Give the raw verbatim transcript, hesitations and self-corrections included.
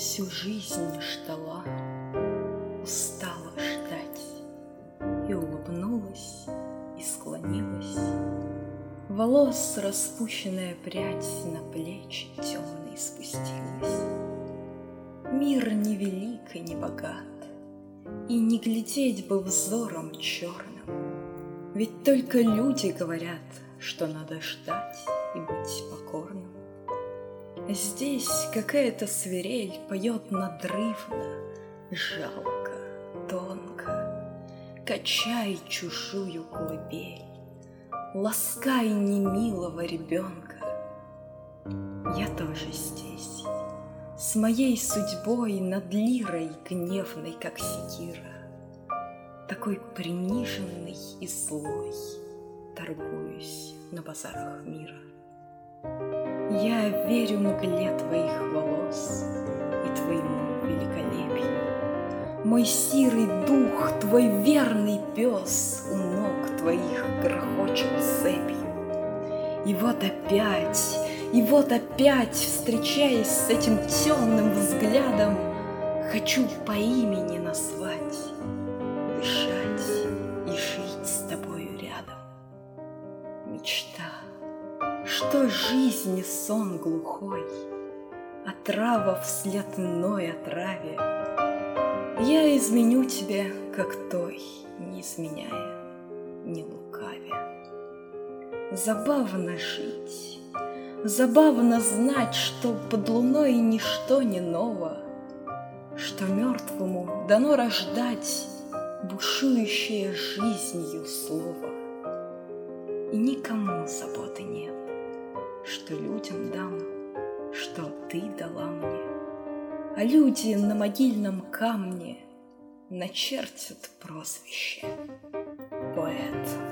Всю жизнь ждала, устала ждать, и улыбнулась, и склонилась. Волос распущенная прядь на плечи темные спустилась. Мир не велик и не богат, и не глядеть бы взором черным, ведь только люди говорят, что надо ждать и быть покорным. Здесь какая-то свирель поет надрывно, жалко, тонко. Качай чужую колыбель, ласкай немилого ребенка. Я тоже здесь, с моей судьбой над лирой гневной, как секира, такой приниженный и злой, торгуюсь на базарах мира. Я верю мгле твоих волос и твоему великолепию. Мой сирый дух, твой верный пес, у ног твоих грохочет цепью. И вот опять, и вот опять, встречаясь с этим темным взглядом, хочу по имени назвать, дышать и жить с тобою рядом. Мечта, что жизнь и сон глухой, отрава вслед иной отраве. Я изменю тебе, как той, не изменяя, не лукавя. Забавно жить, забавно знать, что под луной ничто не ново, что мертвому дано рождать бушующее жизнью слово. И никому заботы нет, что людям дам, что ты дала мне. А люди на могильном камне начертят прозвище: поэт.